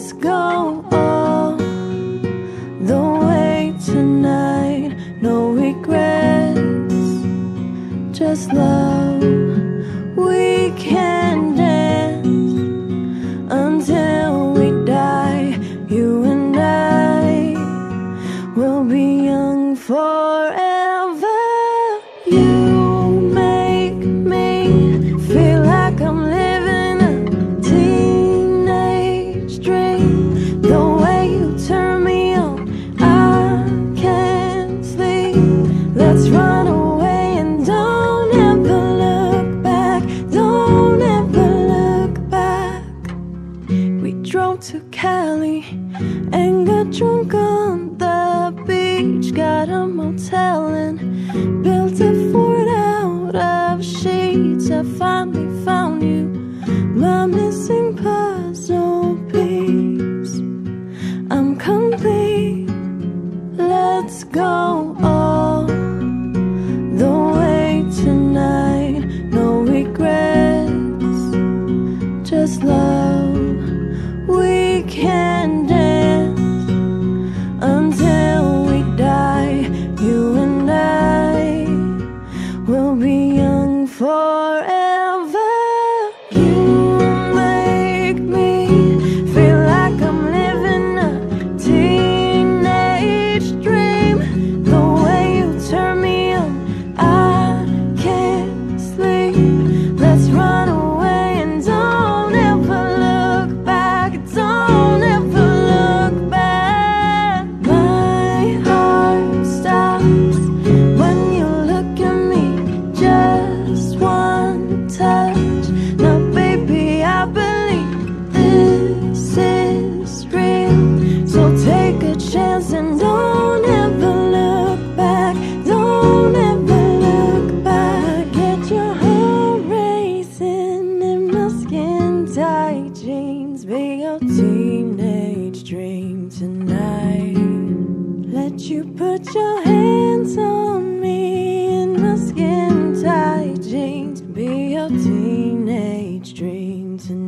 Let's go all the way tonight. No regrets, just love. We can dance until we die. You and I will be young forever. You make me feel like I'm living a teenage dream. The way you turn me on, I can't sleep. Let's run away and don't ever look back. Don't ever look back. We drove to Cali and got drunk on the beach. Got a motel and built a fort out of sheets. I finally found you, my missing puzzle piece. I'm complete. Let's go all the way tonight. No regrets, just love. We can dance until we die. You and I will be young forever. You make me feel like I'm living a teenage dream. The way you turn me on, I can't sleep. Let's run away and don't ever look back. Don't ever look back. My heart stops when you look at me. Just one touch. Now baby, I believe this is real. So take a chance and don't ever look back. Don't ever look back. Get your heart racing in my skin tight jeans. Be your teenage dream tonight. Let you put your hands on me in my skin tight jeans. Be your teenage dream tonight.